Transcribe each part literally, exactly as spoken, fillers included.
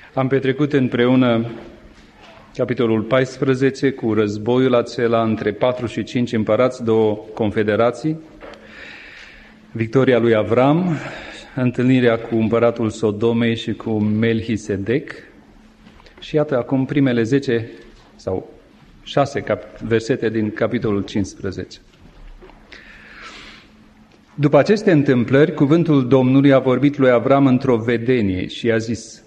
Am petrecut împreună capitolul paisprezece cu războiul acela între patru și cinci împărați, două confederații, victoria lui Avram, întâlnirea cu împăratul Sodomei și cu Melchisedec. Și iată acum primele zece sau șase cap- versete din capitolul cincisprezece. După aceste întâmplări, cuvântul Domnului a vorbit lui Avram într-o vedenie și i-a zis: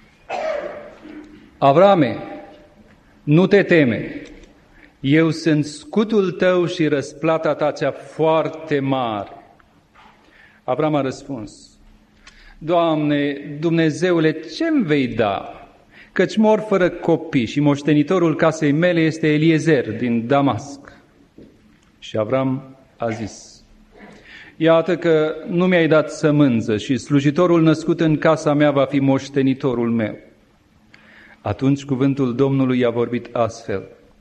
Avrame, nu te teme, eu sunt scutul tău și răsplata ta cea foarte mare. Avram a răspuns: Doamne, Dumnezeule, ce-mi vei da? Căci mor fără copii și moștenitorul casei mele este Eliezer din Damasc. Și Avram a zis: Iată că nu mi-ai dat sămânță și slujitorul născut în casa mea va fi moștenitorul meu. Atunci cuvântul Domnului i-a vorbit astfel: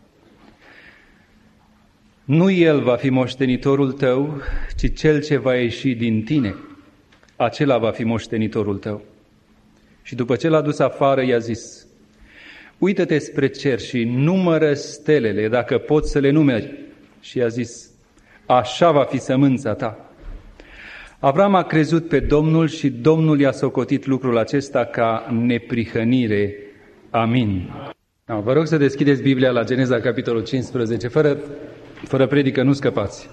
Nu el va fi moștenitorul tău, ci cel ce va ieși din tine, acela va fi moștenitorul tău. Și după ce l-a dus afară, i-a zis: Uită-te spre cer și numără stelele, dacă poți să le numeri. Și i-a zis: Așa va fi sămânța ta. Avram a crezut pe Domnul și Domnul i-a socotit lucrul acesta ca neprihănire. Amin. Vă rog să deschideți Biblia la Geneza, capitolul cincisprezece. Fără, fără predică nu scăpați.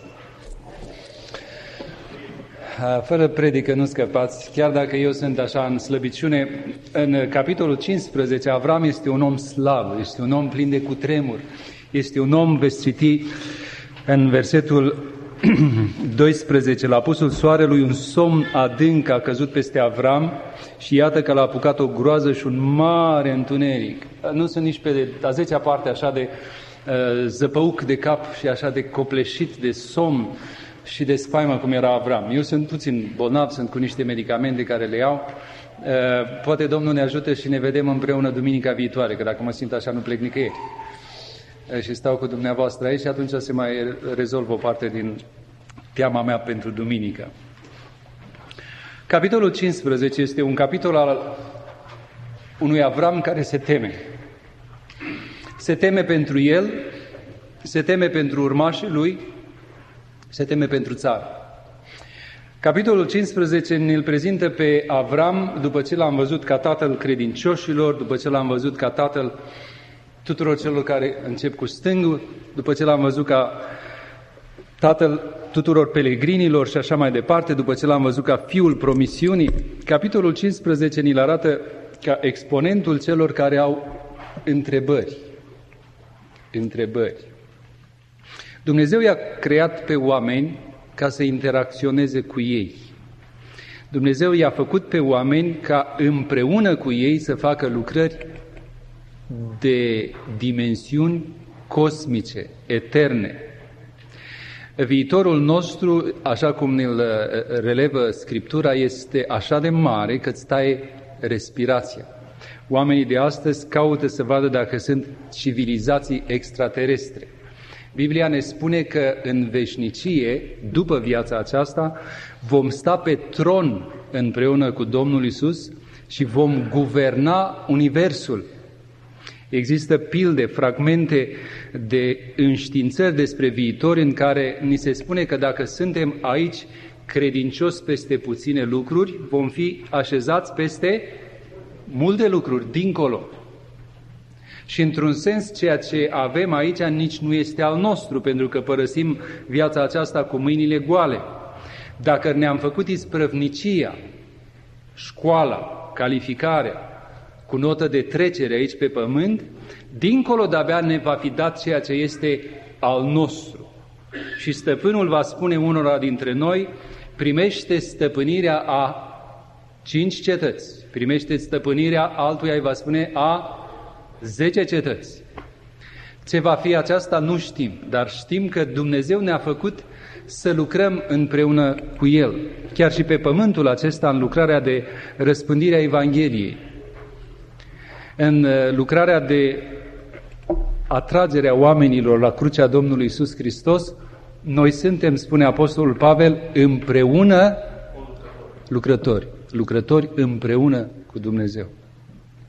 Fără predică nu scăpați, chiar dacă eu sunt așa în slăbiciune. În capitolul cincisprezece, Avram este un om slab, este un om plin de cutremur, este un om, veți citi în versetul doisprezece, la apusul soarelui un somn adânc a căzut peste Avram și iată că l-a apucat o groază și un mare întuneric. Nu sunt nici pe a zecea parte așa de uh, zăpăuc de cap și așa de copleșit de somn și de spaimă cum era Avram. Eu sunt puțin bolnav, sunt cu niște medicamente care le iau. Uh, poate Domnul ne ajută și ne vedem împreună duminica viitoare, că dacă mă simt așa nu plec nicăieri. Uh, și stau cu dumneavoastră aici și atunci se mai rezolv o parte din teama mea pentru duminică. Capitolul cincisprezece este un capitol al unui Avram care se teme. Se teme pentru el, se teme pentru urmașii lui, se teme pentru țară. Capitolul cincisprezece ne-l prezintă pe Avram după ce l-am văzut ca tatăl credincioșilor, după ce l-am văzut ca tatăl tuturor celor care încep cu stângul, după ce l-am văzut ca tatăl tuturor pelegrinilor și așa mai departe, după ce l-am văzut ca fiul promisiunii. Capitolul cincisprezece ni-l arată ca exponentul celor care au întrebări. Întrebări. Dumnezeu i-a creat pe oameni ca să interacționeze cu ei. Dumnezeu i-a făcut pe oameni ca împreună cu ei să facă lucrări de dimensiuni cosmice, eterne. Viitorul nostru, așa cum ne-l relevă Scriptura, este așa de mare că îți taie respirația. Oamenii de astăzi caută să vadă dacă sunt civilizații extraterestre. Biblia ne spune că în veșnicie, după viața aceasta, vom sta pe tron împreună cu Domnul Iisus și vom guverna universul. Există pilde, fragmente de înștiințări despre viitor în care ni se spune că dacă suntem aici credincios peste puține lucruri, vom fi așezați peste multe lucruri, dincolo. Și într-un sens, ceea ce avem aici nici nu este al nostru, pentru că părăsim viața aceasta cu mâinile goale. Dacă ne-am făcut isprăvnicia, școala, calificarea, cu notă de trecere aici pe pământ, dincolo de-abia ne va fi dat ceea ce este al nostru. Și stăpânul va spune unora dintre noi: primește stăpânirea a cinci cetăți, primește stăpânirea altuia, îi va spune a zece cetăți. Ce va fi aceasta nu știm, dar știm că Dumnezeu ne-a făcut să lucrăm împreună cu El, chiar și pe pământul acesta, în lucrarea de răspândire a Evangheliei, în lucrarea de atragerea oamenilor la crucea Domnului Iisus Hristos. Noi suntem, spune Apostolul Pavel, împreună lucrători, lucrători împreună cu Dumnezeu.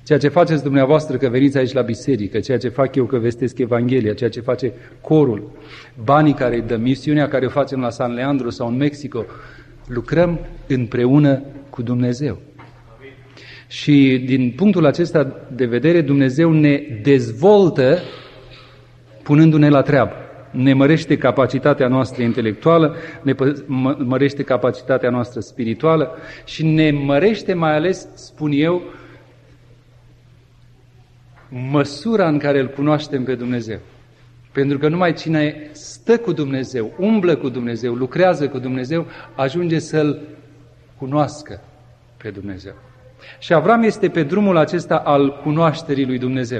Ceea ce faceți dumneavoastră că veniți aici la biserică, ceea ce fac eu că vestesc Evanghelia, ceea ce face corul, banii care îi dăm, misiunea care o facem la San Leandro sau în Mexico, lucrăm împreună cu Dumnezeu. Și din punctul acesta de vedere, Dumnezeu ne dezvoltă punându-ne la treabă. Ne mărește capacitatea noastră intelectuală, ne mărește capacitatea noastră spirituală și ne mărește mai ales, spun eu, măsura în care îl cunoaștem pe Dumnezeu. Pentru că numai cine stă cu Dumnezeu, umblă cu Dumnezeu, lucrează cu Dumnezeu, ajunge să-L cunoască pe Dumnezeu. Și Avram este pe drumul acesta al cunoașterii lui Dumnezeu.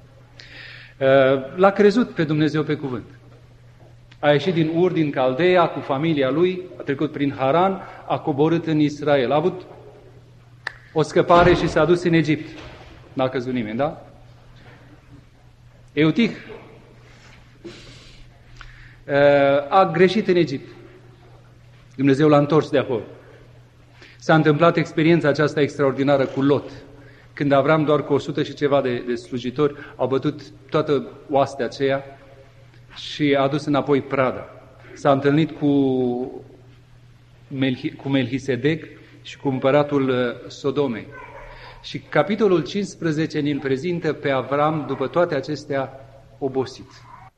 L-a crezut pe Dumnezeu pe cuvânt. A ieșit din Ur, din Caldeia, cu familia lui, a trecut prin Haran, a coborât în Israel. A avut o scăpare și s-a dus în Egipt. N-a căzut nimeni, da? Eutih a greșit în Egipt. Dumnezeu l-a întors de acolo. S-a întâmplat experiența aceasta extraordinară cu Lot. Când Avram doar cu o sută și ceva de, de slujitori au bătut toată oastea aceea și a adus înapoi prada. S-a întâlnit cu, Melchi, cu Melchisedec și cu împăratul Sodomei. Și capitolul cincisprezece ne-l prezintă pe Avram după toate acestea obosit.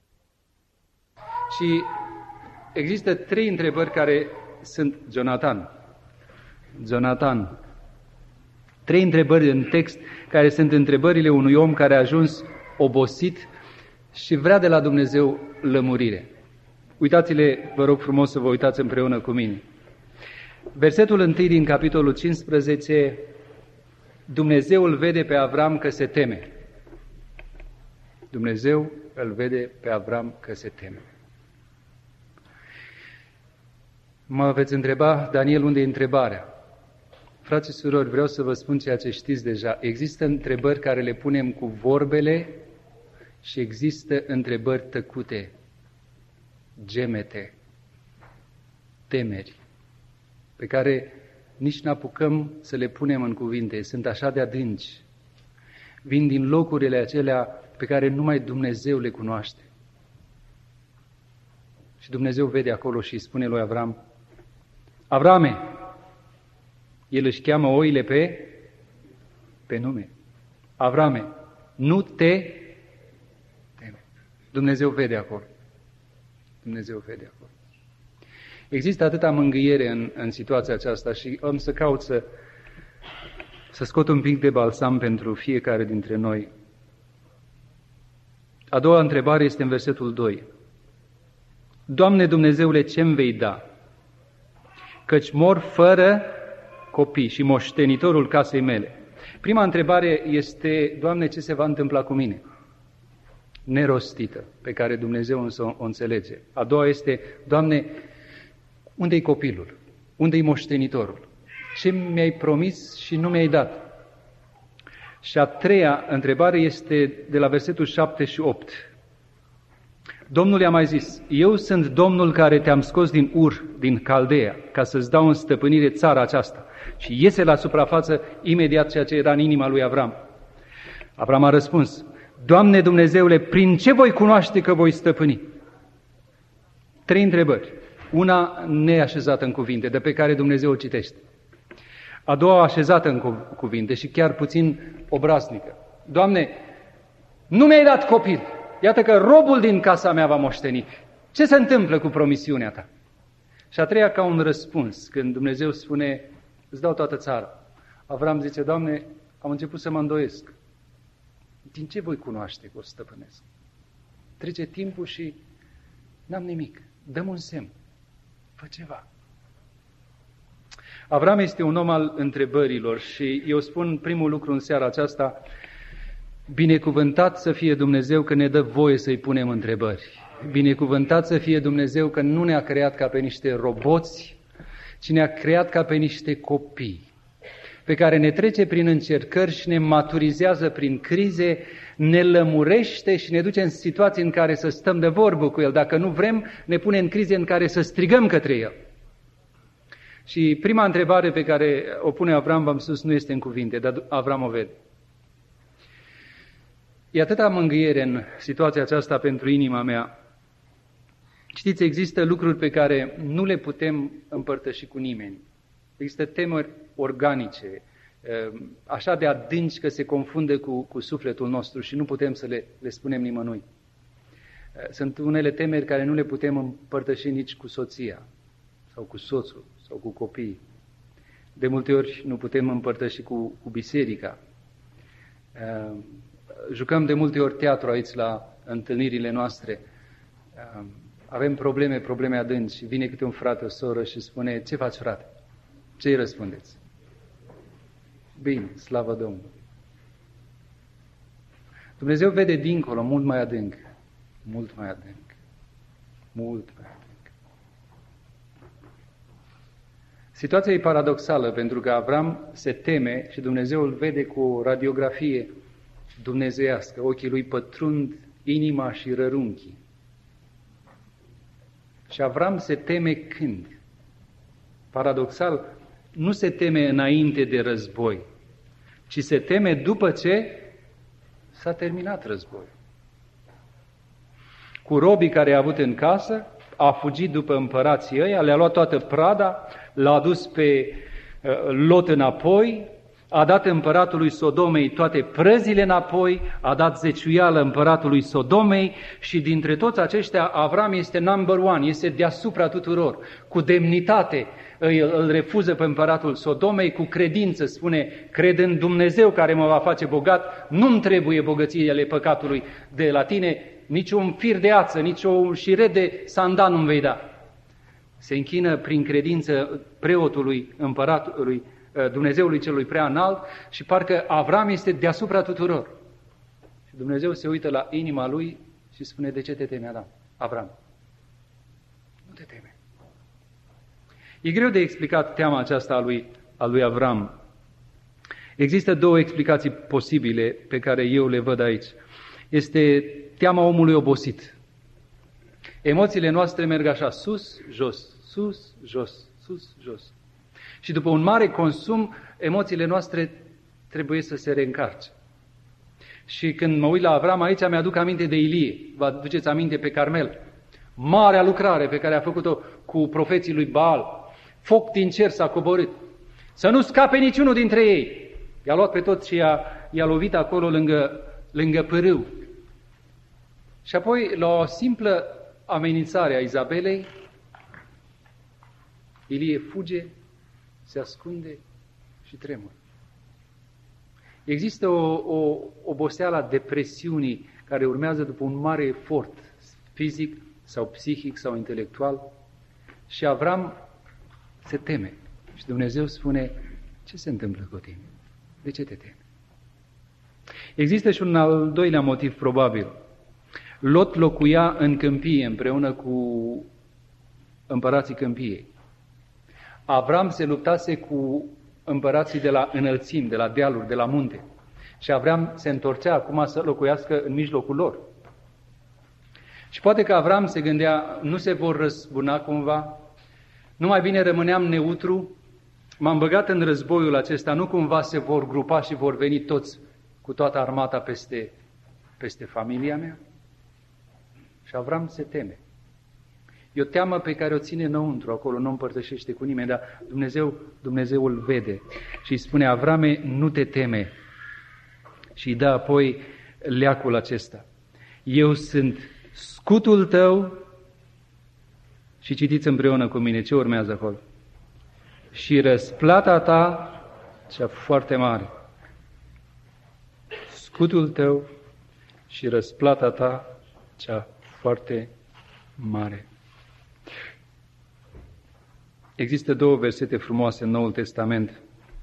Și există trei întrebări care sunt Jonathan. Jonathan. Trei întrebări în text care sunt întrebările unui om care a ajuns obosit și vrea de la Dumnezeu lămurire. Uitați-le, vă rog frumos să vă uitați împreună cu mine. Versetul întâi din capitolul cincisprezece, Dumnezeu îl vede pe Avram că se teme. Dumnezeu îl vede pe Avram că se teme. Mă veți întreba, Daniel, unde e întrebarea? Frați și surori, vreau să vă spun ceea ce știți deja. Există întrebări care le punem cu vorbele și există întrebări tăcute, gemete, temeri, pe care nici n-apucăm să le punem în cuvinte. Sunt așa de adânci. Vin din locurile acelea pe care numai Dumnezeu le cunoaște. Și Dumnezeu vede acolo și îi spune lui Avram, Avrame, el își cheamă oile pe, pe nume. Avrame, nu te teme. Dumnezeu vede acolo. Dumnezeu vede acolo. Există atâta mângâiere în, în situația aceasta și am să caut să, să scot un pic de balsam pentru fiecare dintre noi. A doua întrebare este în versetul doi. Doamne Dumnezeule, ce-mi vei da? Căci mor fără copii și moștenitorul casei mele. Prima întrebare este, Doamne, ce se va întâmpla cu mine? Nerostită, pe care Dumnezeu însă o înțelege. A doua este, Doamne, unde-i copilul? Unde-i moștenitorul? Ce mi-ai promis și nu mi-ai dat? Și a treia întrebare este de la versetul șapte și opt. Domnul i-a mai zis, eu sunt Domnul care te-am scos din Ur, din Caldeea, ca să-ți dau în stăpânire țara aceasta. Și iese la suprafață imediat ceea ce era în inima lui Avram. Avram a răspuns, Doamne Dumnezeule, prin ce voi cunoaște că voi stăpâni? Trei întrebări. Una neașezată în cuvinte, de pe care Dumnezeu o citește. A doua așezată în cuvinte și chiar puțin obraznică. Doamne, nu mi-ai dat copil. Iată că robul din casa mea va moșteni. Ce se întâmplă cu promisiunea ta? Și a treia ca un răspuns, când Dumnezeu spune, îți dau toată țara. Avram zice, Doamne, am început să mă îndoiesc. Din ce voi cunoaște că o stăpânesc? Trece timpul și n-am nimic. Dăm un semn. Fă ceva. Avram este un om al întrebărilor și eu spun primul lucru în seara aceasta, binecuvântat să fie Dumnezeu că ne dă voie să-i punem întrebări. Binecuvântat să fie Dumnezeu că nu ne-a creat ca pe niște roboți, ci ne-a creat ca pe niște copii, pe care ne trece prin încercări și ne maturizează prin crize, ne lămurește și ne duce în situații în care să stăm de vorbă cu El. Dacă nu vrem, ne pune în crize în care să strigăm către El. Și prima întrebare pe care o pune Avram, v-am spus, nu este în cuvinte, dar Avram o vede. E atâta mângâiere în situația aceasta pentru inima mea. Știți, există lucruri pe care nu le putem împărtăși cu nimeni. Există temeri organice, așa de adânci că se confundă cu, cu sufletul nostru și nu putem să le, le spunem nimănui. Sunt unele temeri care nu le putem împărtăși nici cu soția, sau cu soțul, sau cu copiii. De multe ori nu putem împărtăși cu, cu biserica. Jucăm de multe ori teatru aici la întâlnirile noastre. Avem probleme, probleme adânci. Vine câte un frate, o soră și spune: ce faci, frate? Ce îi răspundeți? Bine, slavă Domnului. Dumnezeu vede dincolo, mult mai adânc. Mult mai adânc. Mult mai adânc. Situația e paradoxală, pentru că Avram se teme și Dumnezeu îl vede cu o radiografie dumnezeiască. Ochii lui pătrund inima și rărunchii. Și Avram se teme când? Paradoxal, nu se teme înainte de război, ci se teme după ce s-a terminat războiul. Cu robii care i-a avut în casă, a fugit după împărații ăia, le-a luat toată prada, l-a adus pe uh, Lot înapoi, a dat împăratului Sodomei toate prăzile înapoi, a dat zeciuială împăratului Sodomei și dintre toți aceștia Avram este number one, este deasupra tuturor. Cu demnitate îl, îl refuză pe împăratul Sodomei, cu credință spune: cred în Dumnezeu care mă va face bogat, nu-mi trebuie bogățiile păcatului de la tine, nici un fir de ață, nici o șiret de sandan nu-mi vei da. Se închină prin credință preotului, împăratului, Dumnezeului celui prea înalt și parcă Avram este deasupra tuturor. Și Dumnezeu se uită la inima lui și spune: de ce te temi, Adam? Avram, nu te teme. E greu de explicat teama aceasta a lui, a lui Avram. Există două explicații posibile pe care eu le văd aici. Este teama omului obosit. Emoțiile noastre merg așa, sus, jos, sus, jos, sus, jos. Și după un mare consum, emoțiile noastre trebuie să se reîncarce. Și când mă uit la Avram aici, mi-aduc aminte de Ilie. Vă aduceți aminte pe Carmel? Marea lucrare pe care a făcut-o cu profeții lui Baal. Foc din cer s-a coborât. Să nu scape niciunul dintre ei. I-a luat pe toți și i-a, i-a lovit acolo lângă, lângă pârâu. Și apoi, la o simplă amenințare a Izabelei, Ilie fuge, se ascunde și tremură. Există o, o oboseală a depresiunii care urmează după un mare efort fizic sau psihic sau intelectual și Avram se teme. Și Dumnezeu spune: ce se întâmplă cu tine? De ce te temi? Există și un al doilea motiv probabil. Lot locuia în câmpie împreună cu împărații câmpiei. Avram se luptase cu împărații de la înălțimi, de la dealuri, de la munte. Și Avram se întorcea acum să locuiască în mijlocul lor. Și poate că Avram se gândea: nu se vor răzbuna cumva? Nu mai bine rămâneam neutru? M-am băgat în războiul acesta, nu cumva se vor grupa și vor veni toți cu toată armata peste, peste familia mea? Și Avram se teme. E o teamă pe care o ține înăuntru, acolo nu o împărtășește cu nimeni, dar Dumnezeu, Dumnezeu îl vede și îi spune: Avrame, nu te teme. Și îi dă apoi leacul acesta: eu sunt scutul tău. Și citiți împreună cu mine ce urmează acolo: și răsplata ta cea foarte mare. Scutul tău și răsplata ta cea foarte mare. Există două versete frumoase în Noul Testament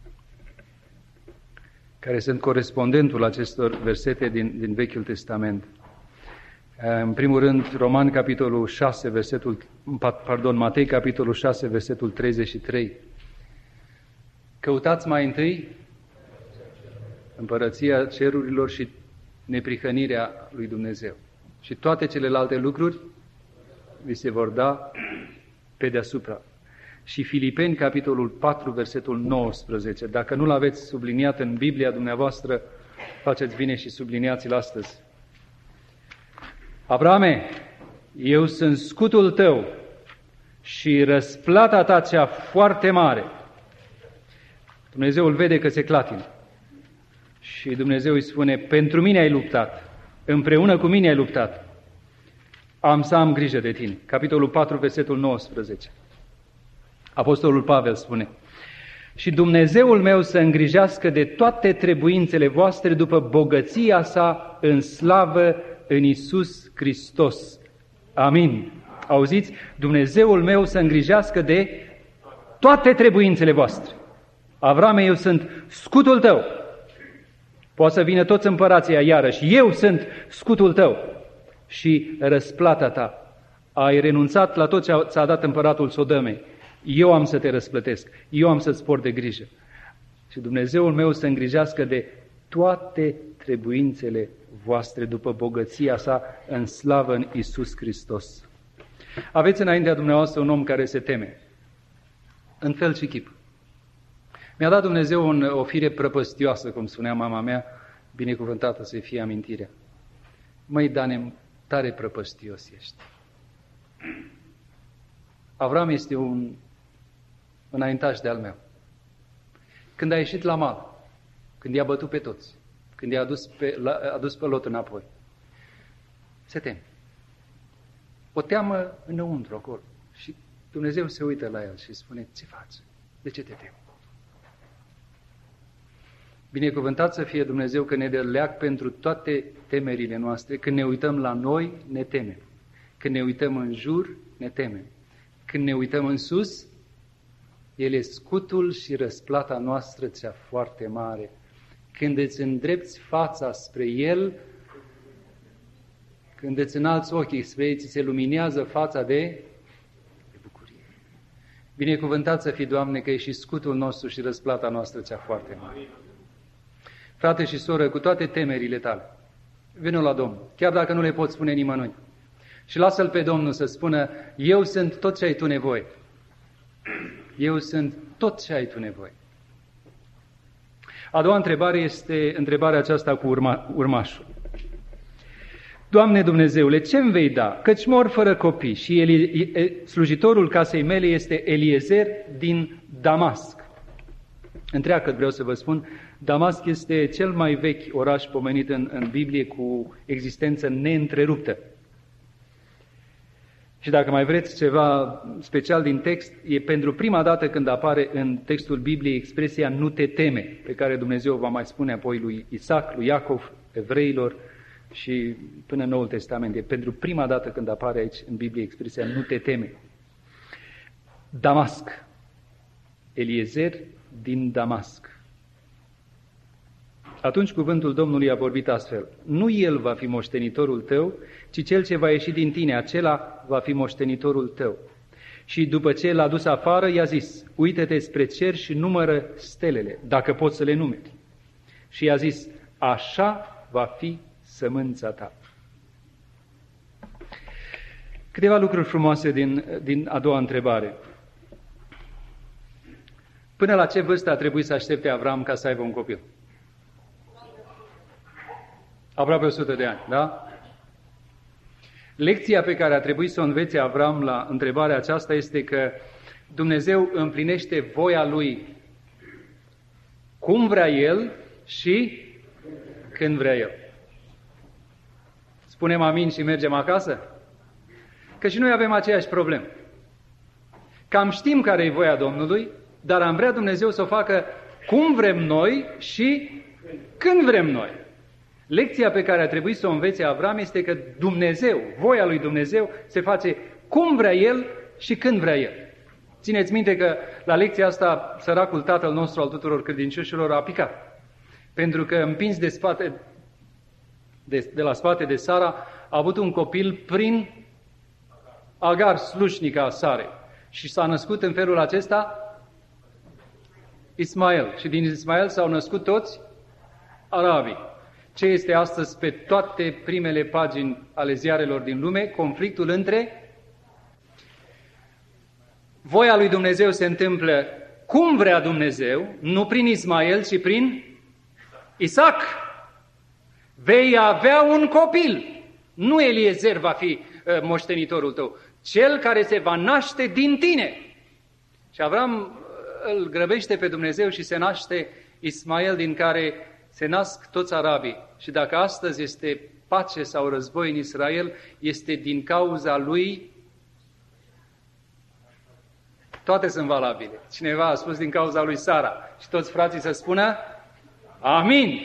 care sunt corespondentul acestor versete din, din Vechiul Testament. În primul rând, Roman, capitolul șase, versetul, pardon, Matei, capitolul șase, versetul treizeci și trei. Căutați mai întâi împărăția cerurilor și neprihănirea lui Dumnezeu. Și toate celelalte lucruri vi se vor da pe deasupra. Și Filipeni, capitolul patru, versetul nouăsprezece. Dacă nu l-aveți subliniat în Biblia dumneavoastră, Faceți bine și subliniați-l astăzi. Abrahame, eu sunt scutul tău și răsplata ta cea foarte mare. Dumnezeu îl vede că se clatină. Și Dumnezeu îi spune, pentru mine ai luptat, împreună cu mine ai luptat. Am să am grijă de tine. Capitolul patru, versetul nouăsprezece. Apostolul Pavel spune, și Dumnezeul meu să îngrijească de toate trebuințele voastre după bogăția sa în slavă în Iisus Hristos. Amin. Auziți? Dumnezeul meu să îngrijească de toate trebuințele voastre. Avrame, eu sunt scutul tău. Poate să vină toți împărații iarăși. Eu sunt scutul tău și răsplata ta. Ai renunțat la tot ce ți-a dat împăratul Sodomei. Eu am să te răsplătesc. Eu am să-ți port de grijă. Și Dumnezeul meu să îngrijească de toate trebuințele voastre după bogăția sa în slavă în Iisus Hristos. Aveți înaintea dumneavoastră un om care se teme. În fel și chip. Mi-a dat Dumnezeu un, o fire prăpăstioasă, cum spunea mama mea, binecuvântată să fie amintirea. Măi, Dane, tare prăpăstios ești. Avram este un înaintaș de-al meu. Când a ieșit la mal, când i-a bătut pe toți, când i-a adus pe, la, a adus pe Lot înapoi, se teme. O teamă înăuntru acolo. Și Dumnezeu se uită la el și spune, ce faci? De ce te temi? Binecuvântat să fie Dumnezeu că ne dă leac pentru toate temerile noastre. Când ne uităm la noi, ne temem. Când ne uităm în jur, ne temem. Când ne uităm în sus, El e scutul și răsplata noastră cea foarte mare. Când îți îndrepți fața spre El, când îți înalți ochii spre El, ți se luminează fața de, de bucurie. Binecuvântat să fii, Doamne, că e și scutul nostru și răsplata noastră cea foarte mare. Frate și soră, cu toate temerile tale, vină la Domnul, chiar dacă nu le poți spune nimănui. Și lasă-L pe Domnul să spună, eu sunt tot ce ai tu nevoie. Eu sunt tot ce ai tu nevoie. A doua întrebare este întrebarea aceasta cu urma, urmașul. Doamne Dumnezeule, ce-mi vei da? Căci mor fără copii și Eli, slujitorul casei mele este Eliezer din Damasc. Întreagăt vreau să vă spun, Damasc este cel mai vechi oraș pomenit în, în Biblie cu existență neîntreruptă. Și dacă mai vreți ceva special din text, e pentru prima dată când apare în textul Bibliei expresia nu te teme, pe care Dumnezeu va mai spune apoi lui Isaac, lui Iacov, evreilor și până în Noul Testament. E pentru prima dată când apare aici în Biblie expresia nu te teme. Damasc. Eliezer din Damasc. Atunci cuvântul Domnului a vorbit astfel, nu el va fi moștenitorul tău, ci cel ce va ieși din tine, acela va fi moștenitorul tău. Și după ce l-a dus afară, i-a zis, uită-te spre cer și numără stelele, dacă poți să le numeri. Și i-a zis, așa va fi sămânța ta. Câteva lucruri frumoase din, din a doua întrebare. Până la ce vârstă a trebuit să aștepte Avram ca să aibă un copil? Aproape o sută de ani, da? Lecția pe care a trebuit să o învețe Avram la întrebarea aceasta este că Dumnezeu împlinește voia Lui cum vrea El și când vrea El. Spunem amin și mergem acasă? Că și noi avem aceeași problemă. Cam știm care e voia Domnului, dar am vrea Dumnezeu să o facă cum vrem noi și când vrem noi. Lecția pe care a trebuit să o învețe Avram este că Dumnezeu, voia lui Dumnezeu, se face cum vrea El și când vrea El. Țineți minte că la lecția asta săracul tatăl nostru al tuturor credincioșilor a picat. Pentru că împins de, spate, de, de la spate de Sara a avut un copil prin Agar, slușnica Sarei. Și s-a născut în felul acesta Ismael. Și din Ismael s-au născut toți arabii. Ce este astăzi pe toate primele pagini ale ziarelor din lume? Conflictul între voia lui Dumnezeu se întâmplă cum vrea Dumnezeu, nu prin Ismael, ci prin Isaac. Vei avea un copil. Nu Eliezer va fi uh, moștenitorul tău, cel care se va naște din tine. Și Avram uh, îl grăbește pe Dumnezeu și se naște Ismael, din care se nasc toți arabii. Și dacă astăzi este pace sau război în Israel, este din cauza lui. Toate sunt valabile. Cineva a spus din cauza lui Sara. Și toți frații să spună amin.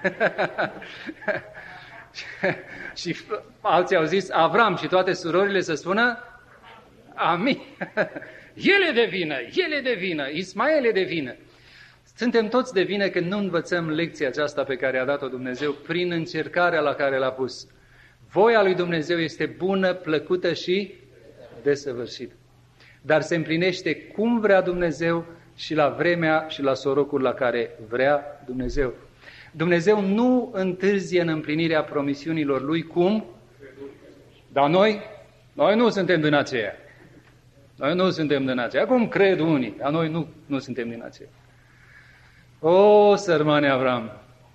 Și alții au zis Avram și toate surorile să spună amin. Ele de vină, ele de vină, Ismael e de vină. Suntem toți de vină când nu învățăm lecția aceasta pe care a dat-o Dumnezeu prin încercarea la care l-a pus. Voia lui Dumnezeu este bună, plăcută și desăvârșită. Dar se împlinește cum vrea Dumnezeu și la vremea și la sorocul la care vrea Dumnezeu. Dumnezeu nu întârzie în împlinirea promisiunilor Lui cum? Dar noi, noi nu suntem din aceea. Noi nu suntem din aceea. Cum cred unii, dar noi nu, nu suntem din aceea. O, sărmane Avram!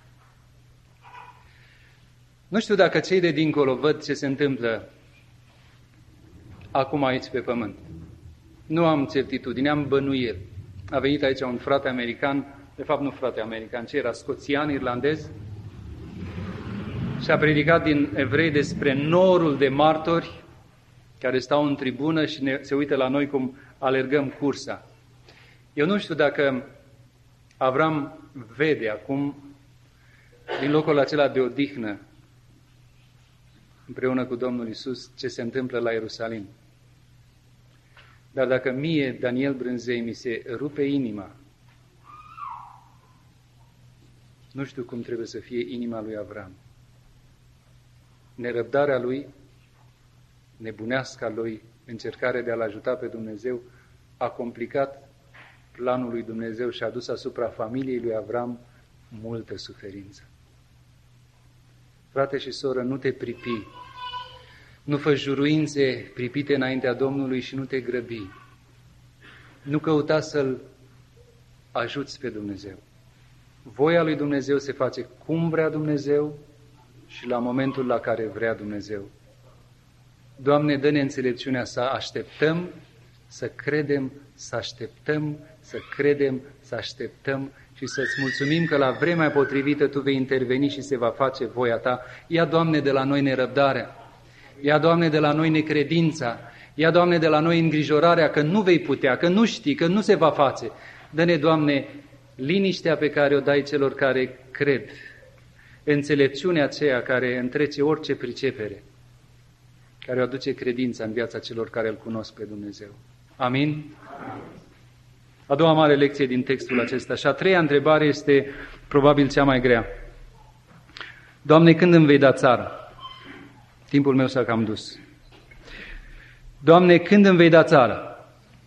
Nu știu dacă cei de dincolo văd ce se întâmplă acum aici pe pământ. Nu am certitudine, am bănuieli. A venit aici un frate american, de fapt nu frate american, ci era scoțian, irlandez, și a predicat din Evrei despre norul de martori care stau în tribună și ne, se uită la noi cum alergăm cursa. Eu nu știu dacă Avram vede acum, din locul acela de odihnă, împreună cu Domnul Iisus, ce se întâmplă la Ierusalim. Dar dacă mie, Daniel Brânzei, mi se rupe inima, nu știu cum trebuie să fie inima lui Avram. Nerăbdarea lui, nebuneasca lui, încercarea de a-L ajuta pe Dumnezeu, a complicat planul lui Dumnezeu și a adus asupra familiei lui Avram multă suferință. Frate și soră, nu te pripi, nu fă juruințe pripite înaintea Domnului și nu te grăbi. Nu căuta să-L ajuți pe Dumnezeu. Voia lui Dumnezeu se face cum vrea Dumnezeu și la momentul la care vrea Dumnezeu. Doamne, dă-ne înțelepciunea să așteptăm, să credem, să așteptăm, să credem, să așteptăm și să-ți mulțumim că la vremea potrivită Tu vei interveni și se va face voia Ta. Ia, Doamne, de la noi nerăbdarea, ia, Doamne, de la noi necredința, ia, Doamne, de la noi îngrijorarea că nu vei putea, că nu știi, că nu se va face. Dă-ne, Doamne, liniștea pe care o dai celor care cred, înțelepciunea aceea care întrece orice pricepere, care o aduce credința în viața celor care îl cunosc pe Dumnezeu. Amin? A doua mare lecție din textul acesta. Și a treia întrebare este probabil cea mai grea. Doamne, când îmi vei da țară? Timpul meu s-a cam dus. Doamne, când îmi vei da țară?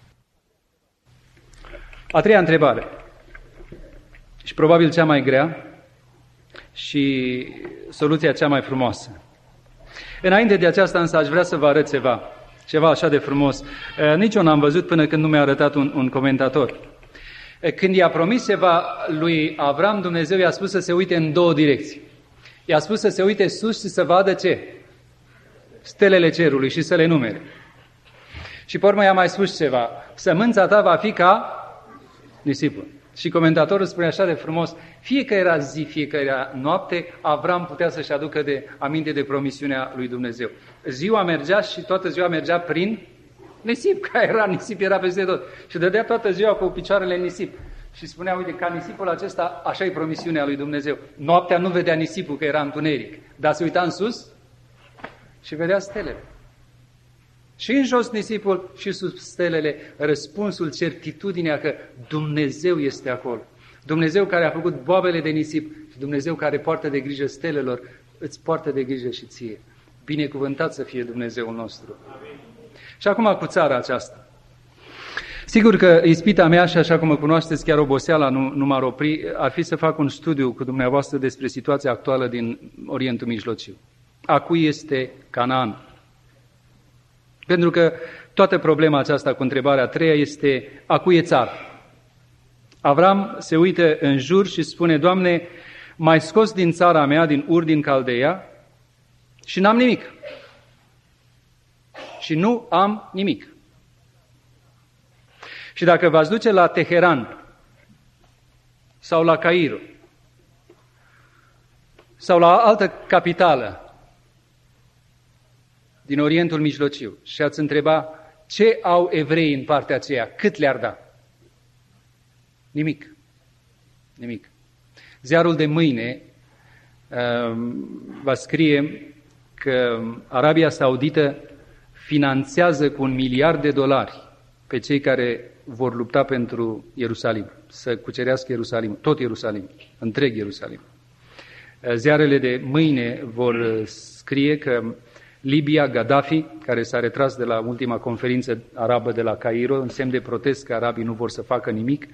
A treia întrebare. Și probabil cea mai grea și soluția cea mai frumoasă. Înainte de aceasta însă aș vrea să vă arăt ceva, ceva așa de frumos. Nici eu n-am văzut până când nu mi-a arătat un, un comentator. Când i-a promis ceva lui Avram, Dumnezeu i-a spus să se uite în două direcții. I-a spus să se uite sus și să vadă ce? Stelele cerului și să le numere. Și pe urmă i-a mai spus ceva. Sămânța ta va fi ca nisipul. Și comentatorul spune așa de frumos, fie că era zi, fie că era noapte, Avram putea să-și aducă de aminte de promisiunea lui Dumnezeu. Ziua mergea și toată ziua mergea prin nisip, că era nisip, era peste tot. Și dădea toată ziua cu picioarele în nisip. Și spunea, uite, ca nisipul acesta, așa e promisiunea lui Dumnezeu. Noaptea nu vedea nisipul, că era întuneric, dar se uita în sus și vedea stelele. Și în jos nisipul și sub stelele, răspunsul, certitudinea că Dumnezeu este acolo. Dumnezeu care a făcut boabele de nisip și Dumnezeu care poartă de grijă stelelor, îți poartă de grijă și ție. Binecuvântat să fie Dumnezeul nostru. Amin. Și acum cu țara aceasta. Sigur că ispita mea, și așa cum mă cunoașteți, chiar oboseala nu, nu m-ar opri, ar fi să fac un studiu cu dumneavoastră despre situația actuală din Orientul Mijlociu. A cui este Canaan? Pentru că toată problema aceasta cu întrebarea a treia este a cui e țara? Avram se uită în jur și spune, Doamne, m-ai scos din țara mea, din Ur, din Caldeia, și n-am nimic. Și nu am nimic. Și dacă v-ați duce la Teheran sau la Cairo sau la altă capitală din Orientul Mijlociu și ați întreba ce au evreii în partea aceea, cât le-ar da? Nimic. Nimic. Ziarul de mâine uh, va scrie că Arabia Saudită finanțează cu un miliard de dolari pe cei care vor lupta pentru Ierusalim, să cucerească Ierusalim, tot Ierusalim, întreg Ierusalim. Ziarele de mâine vor scrie că Libia, Gaddafi, care s-a retras de la ultima conferință arabă de la Cairo, în semn de protest că arabii nu vor să facă nimic,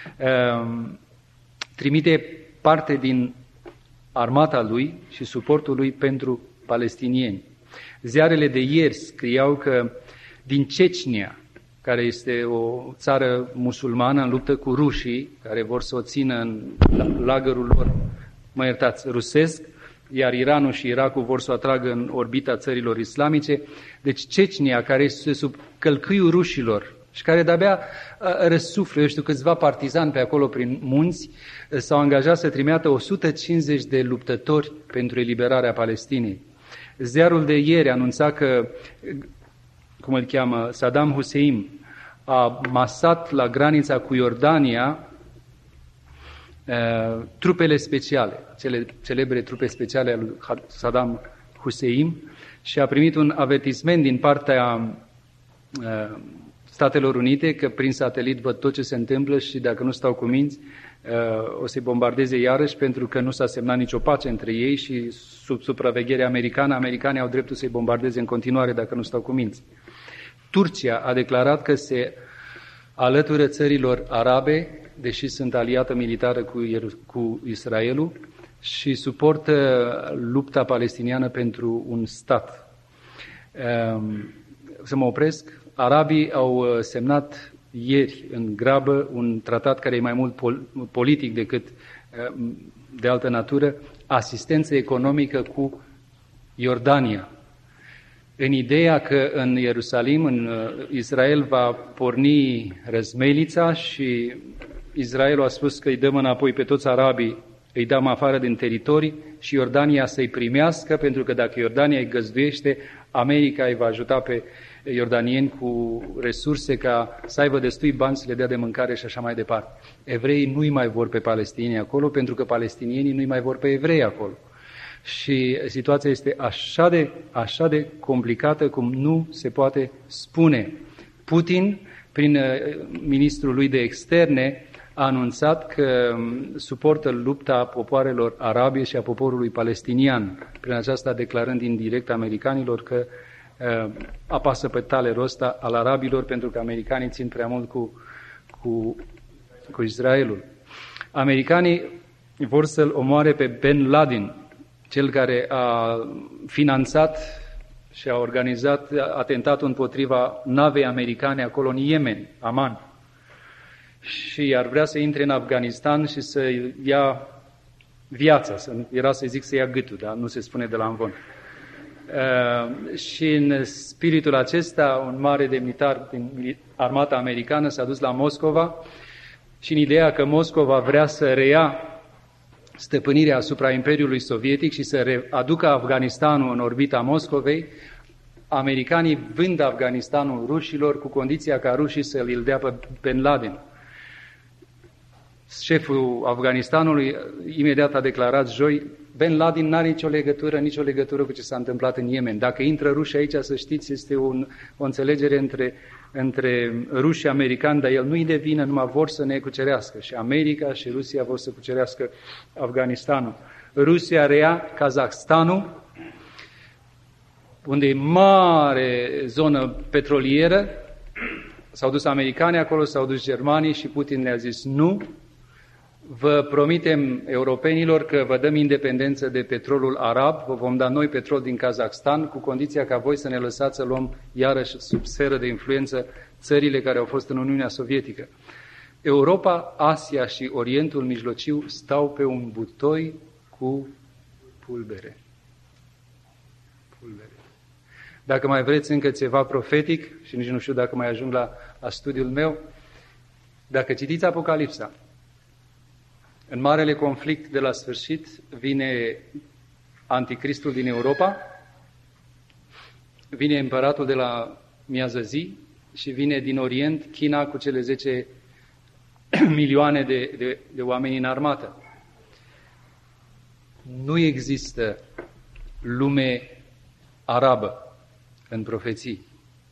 trimite parte din armata lui și suportul lui pentru palestinieni. Ziarele de ieri scriau că din Cecnia, care este o țară musulmană în luptă cu rușii, care vor să o țină în lagărul lor, mă iertați, rusesc, iar Iranul și Irakul vor să o atragă în orbita țărilor islamice. Deci Cecnia, care este sub călcâiul rușilor și care de-abia răsuflă, eu știu, câțiva partizani pe acolo prin munți, s-au angajat să trimită o sută cincizeci de luptători pentru eliberarea Palestinei. Ziarul de ieri anunța că, cum îl cheamă, Saddam Hussein a masat la granița cu Iordania uh, trupele speciale, cele celebre trupe speciale ale lui Saddam Hussein, și a primit un avertisment din partea uh, Statelor Unite că prin satelit văd tot ce se întâmplă și dacă nu stau cu minți, uh, o să-i bombardeze iarăși, pentru că nu s-a semnat nicio pace între ei și sub supraveghere americană, americanii au dreptul să-i bombardeze în continuare dacă nu stau cu minți. Turcia a declarat că se alătură țărilor arabe, deși sunt aliată militară cu, cu Israelul, și suportă lupta palestiniană pentru un stat. Să mă opresc. Arabii au semnat ieri în grabă un tratat care e mai mult politic decât de altă natură, asistență economică cu Iordania, în ideea că în Ierusalim, în Israel, va porni răzmelița și Israelul a spus că îi dăm înapoi pe toți arabii, îi dăm afară din teritorii și Iordania să-i primească, pentru că dacă Iordania îi găzduiește, America îi va ajuta pe iordanieni cu resurse ca să aibă destui bani să le dea de mâncare și așa mai departe. Evreii nu-i mai vor pe palestinieni acolo, pentru că palestinienii nu-i mai vor pe evrei acolo. Și situația este așa de, așa de complicată cum nu se poate spune. Putin, prin ministrul lui de externe, a anunțat că suportă lupta popoarelor arabe și a poporului palestinian, prin aceasta declarând indirect americanilor că uh, apasă pe talerul ăsta al arabilor, pentru că americanii țin prea mult cu, cu, cu Israelul. Americanii vor să-l omoare pe Ben Laden, cel care a finanțat și a organizat atentatul împotriva navei americane acolo în Yemen, Aman. Și ar vrea să intre în Afganistan și să ia viața, să, era să zic să ia gâtul, dar nu se spune de la amvon. Uh, și în spiritul acesta, un mare demnitar din armata americană s-a dus la Moscova și în ideea că Moscova vrea să reia stăpânirea asupra Imperiului Sovietic și să aducă Afganistanul în orbita Moscovei, americanii vând Afganistanul rușilor cu condiția ca rușii să îl dea pe Ben Laden. Șeful Afganistanului imediat a declarat joi, Ben Laden n-are nicio legătură, nicio legătură cu ce s-a întâmplat în Yemen. Dacă intră ruși aici, să știți, este un, o înțelegere între, între ruși și americani, dar el nu-i de vină, numai vor să ne cucerească. Și America și Rusia vor să cucerească Afganistanul. Rusia reia Kazahstanul, unde e mare zonă petrolieră. S-au dus americanii acolo, s-au dus germanii și Putin le-a zis nu. Vă promitem europenilor că vă dăm independență de petrolul arab, vă vom da noi petrol din Kazahstan, cu condiția ca voi să ne lăsați să luăm iarăși sub sferă de influență țările care au fost în Uniunea Sovietică. Europa, Asia și Orientul Mijlociu stau pe un butoi cu pulbere. Pulbere. Dacă mai vreți încă ceva profetic, și nici nu știu dacă mai ajung la, la studiul meu, dacă citiți Apocalipsa, în marele conflict de la sfârșit vine anticristul din Europa, vine împăratul de la miază zi și vine din Orient China cu cele zece milioane de, de, de oameni în armată. Nu există lume arabă în profeții.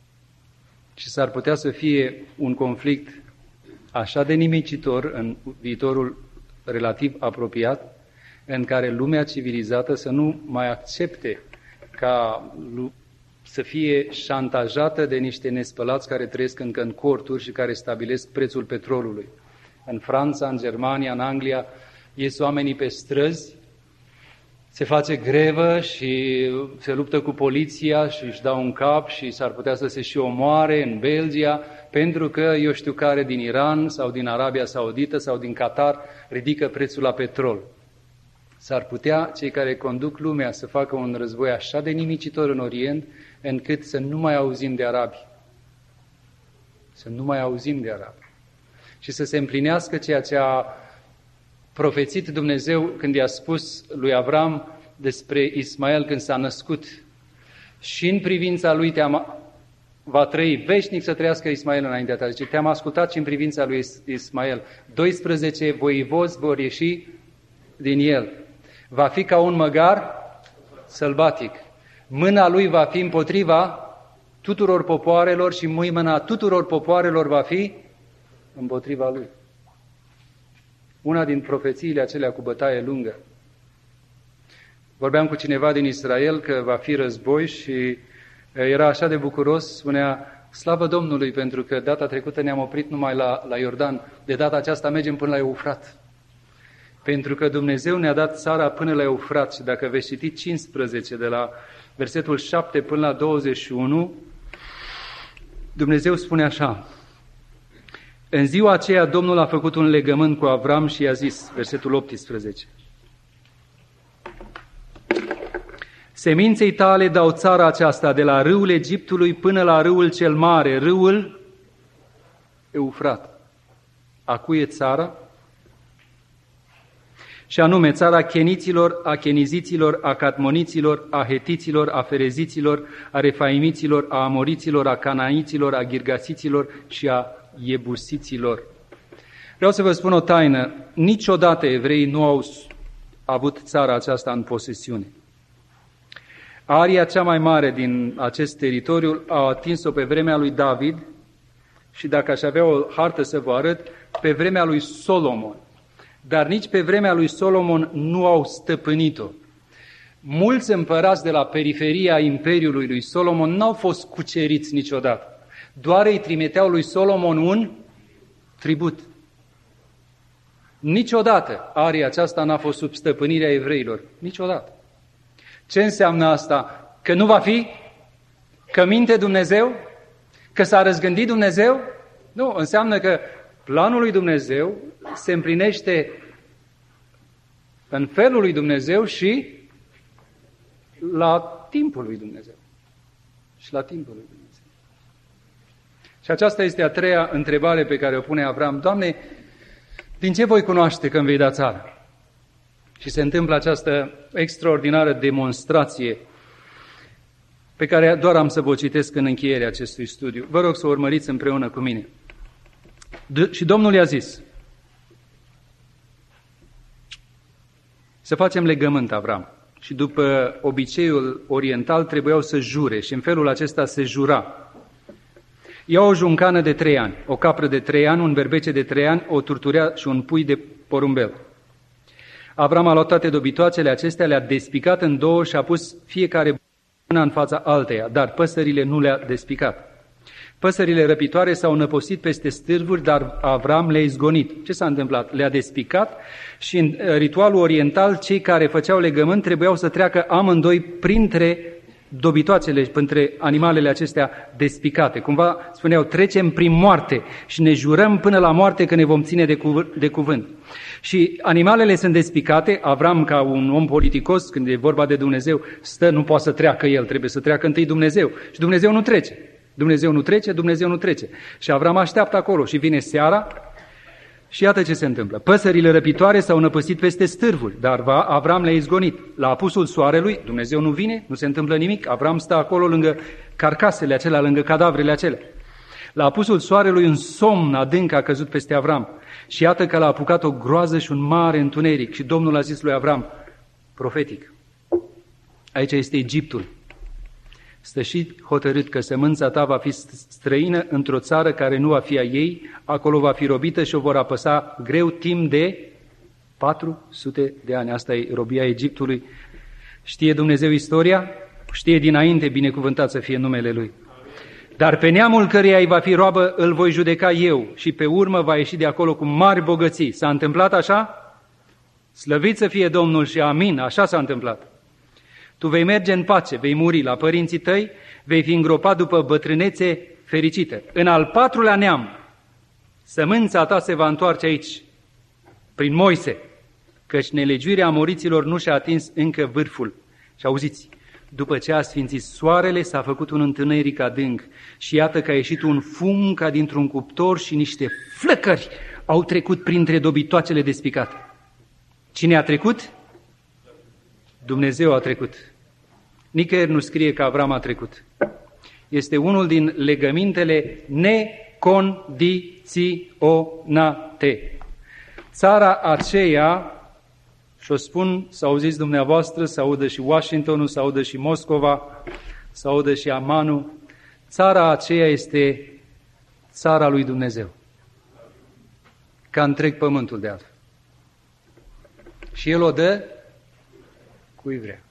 Și s-ar putea să fie un conflict așa de nimicitor în viitorul relativ apropiat, în care lumea civilizată să nu mai accepte ca să fie șantajată de niște nespălați care trăiesc încă în corturi și care stabilesc prețul petrolului. În Franța, în Germania, în Anglia, ies oamenii pe străzi, se face grevă și se luptă cu poliția și își dau un cap și s-ar putea să se și omoare în Belgia, pentru că eu știu care din Iran sau din Arabia Saudită sau din Qatar ridică prețul la petrol. S-ar putea cei care conduc lumea să facă un război așa de nimicitor în Orient, încât să nu mai auzim de arabi. Să nu mai auzim de arabi. Și să se împlinească ceea ce a profețit Dumnezeu când i-a spus lui Avram despre Ismael când s-a născut. Și în privința lui te-am, va trăi veșnic să trăiască Ismael înaintea ta. Deci te-am ascultat și în privința lui Ismael. doisprezece voivozi vor ieși din el. Va fi ca un măgar sălbatic. Mâna lui va fi împotriva tuturor popoarelor și mâna tuturor popoarelor va fi împotriva lui. Una din profețiile acelea cu bătaie lungă. Vorbeam cu cineva din Israel că va fi război și era așa de bucuros, spunea, slavă Domnului, pentru că data trecută ne-am oprit numai la, la Iordan, de data aceasta mergem până la Eufrat. Pentru că Dumnezeu ne-a dat țara până la Eufrat și dacă veți citi cincisprezece de la versetul șapte până la douăzeci și unu, Dumnezeu spune așa, în ziua aceea Domnul a făcut un legământ cu Avram și i-a zis, versetul optsprezece, seminței tale dau țara aceasta de la râul Egiptului până la râul cel mare, râul Eufrat. A cui e țara? Și anume țara cheniților, a cheniziților, a catmoniților, a hetiților, a fereziților, a refaimiților, a amoriților, a canaiților, a girgasiților și a iebusiților. Vreau să vă spun o taină, niciodată evreii nu au avut țara aceasta în posesiune. Aria cea mai mare din acest teritoriu a atins-o pe vremea lui David și dacă aș avea o hartă să vă arăt, pe vremea lui Solomon. Dar nici pe vremea lui Solomon nu au stăpânit-o. Mulți împărați de la periferia imperiului lui Solomon n-au fost cuceriți niciodată. Doar îi trimiteau lui Solomon un tribut. Niciodată aria aceasta n-a fost sub stăpânirea evreilor. Niciodată. Ce înseamnă asta? Că nu va fi? Că minte Dumnezeu? Că s-a răzgândit Dumnezeu? Nu, înseamnă că planul lui Dumnezeu se împlinește în felul lui Dumnezeu și la timpul lui Dumnezeu. Și la timpul lui Dumnezeu. Și aceasta este a treia întrebare pe care o pune Avram. Doamne, din ce voi cunoaște că îmi vei da țara? Și se întâmplă această extraordinară demonstrație pe care doar am să vă citesc în încheierea acestui studiu. Vă rog să o urmăriți împreună cu mine. D- și Domnul i-a zis, să facem legământ, Avram. Și după obiceiul oriental trebuiau să jure și în felul acesta se jura. Ia o juncană de trei ani, o capră de trei ani, un berbece de trei ani, o turturea și un pui de porumbel. Avram a luat toate dobitoacele acestea, le-a despicat în două și a pus fiecare una în fața alteia, dar păsările nu le-a despicat. Păsările răpitoare s-au năpostit peste stârvuri, dar Avram le-a izgonit. Ce s-a întâmplat? Le-a despicat și în ritualul oriental, cei care făceau legământ trebuiau să treacă amândoi printre dobitoacele, între animalele acestea despicate. Cumva spuneau, trecem prin moarte și ne jurăm până la moarte că ne vom ține de, cuv- de cuvânt. Și animalele sunt despicate, Avram ca un om politicos, când e vorba de Dumnezeu, stă, nu poate să treacă el, trebuie să treacă întâi Dumnezeu. Și Dumnezeu nu trece. Dumnezeu nu trece, Dumnezeu nu trece. Și Avram așteaptă acolo și vine seara și iată ce se întâmplă. Păsările răpitoare s-au năpăsit peste stârvuri, dar Avram le-a izgonit. La apusul soarelui, Dumnezeu nu vine, nu se întâmplă nimic, Avram stă acolo lângă carcasele acelea, lângă cadavrele acelea. La apusul soarelui un somn adânc a căzut peste Avram și iată că l-a apucat o groază și un mare întuneric și Domnul a zis lui Avram, profetic, aici este Egiptul. Stă și hotărât că sămânța ta va fi străină într-o țară care nu va fi a ei, acolo va fi robită și o vor apăsa greu timp de patru sute de ani. Asta e robia Egiptului. Știe Dumnezeu istoria? Știe dinainte, binecuvântat să fie numele Lui. Dar pe neamul căreia îi va fi roabă îl voi judeca eu și pe urmă va ieși de acolo cu mari bogății. S-a întâmplat așa? Slăvit să fie Domnul și amin, așa s-a întâmplat. Tu vei merge în pace, vei muri la părinții tăi, vei fi îngropat după bătrânețe fericită. În al patrulea neam, sămânța ta se va întoarce aici, prin Moise, căci nelegiuirea amoriților nu și-a atins încă vârful. Și auziți, după ce a sfințit soarele, s-a făcut un întuneric adânc și iată că a ieșit un fum ca dintr-un cuptor și niște flăcări au trecut printre dobitoacele despicate. Cine a trecut? Dumnezeu a trecut. Nicăieri nu scrie că Avram a trecut. Este unul din legămintele necondiționate. Țara aceea, și o spun, să auziți dumneavoastră, să audă și Washingtonul, să audă și Moscova, să audă și Amanul, țara aceea este țara lui Dumnezeu. Ca întreg pământul de altfel. Și El o dă cui vrea.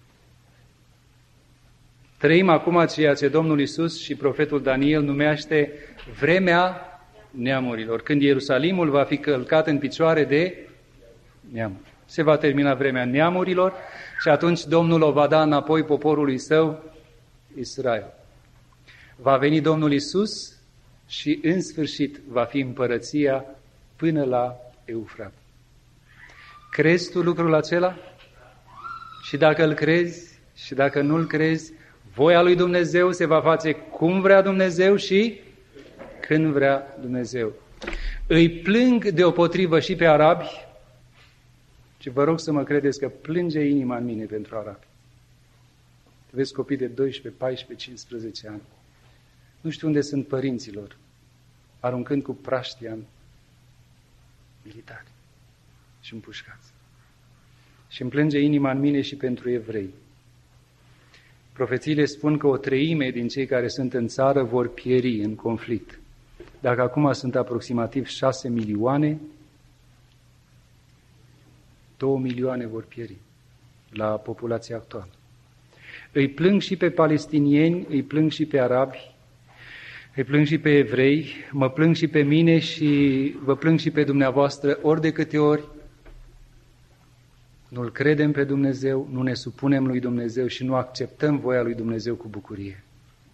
Trăim acum ceea ce Domnul Iisus și profetul Daniel numește vremea neamurilor, când Ierusalimul va fi călcat în picioare de neamuri. Se va termina vremea neamurilor și atunci Domnul o va da înapoi poporului său, Israel. Va veni Domnul Iisus și în sfârșit va fi împărăția până la Eufrat. Crezi tu lucrul acela? Și dacă îl crezi și dacă nu îl crezi, voia lui Dumnezeu se va face cum vrea Dumnezeu și când vrea Dumnezeu. Îi plâng deopotrivă și pe arabi, și vă rog să mă credeți că plânge inima în mine pentru arabi. Vezi copii de doisprezece, paisprezece, cincisprezece ani. Nu știu unde sunt părinților, aruncând cu praștia în militari și împușcați. Și îmi plânge inima în mine și pentru evrei. Profețiile spun că o treime din cei care sunt în țară vor pieri în conflict. Dacă acum sunt aproximativ șase milioane, două milioane vor pieri la populația actuală. Îi plâng și pe palestinieni, îi plâng și pe arabi, îi plâng și pe evrei, mă plâng și pe mine și vă plâng și pe dumneavoastră, ori de câte ori nu-L credem pe Dumnezeu, nu ne supunem lui Dumnezeu și nu acceptăm voia lui Dumnezeu cu bucurie.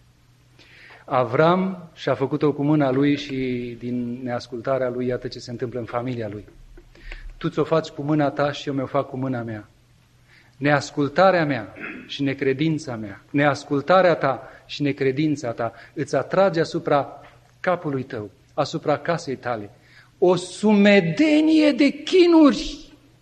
Avram și-a făcut-o cu mâna lui și din neascultarea lui, iată ce se întâmplă în familia lui. Tu ți-o faci cu mâna ta și eu mi-o fac cu mâna mea. Neascultarea mea și necredința mea, neascultarea ta și necredința ta îți atrage asupra capului tău, asupra casei tale, o sumedenie de chinuri.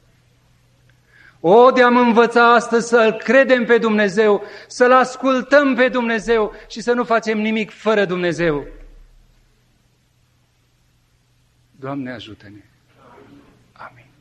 O, de-am învăța astăzi să-L credem pe Dumnezeu, să-L ascultăm pe Dumnezeu și să nu facem nimic fără Dumnezeu. Doamne, ajută-ne! Amin.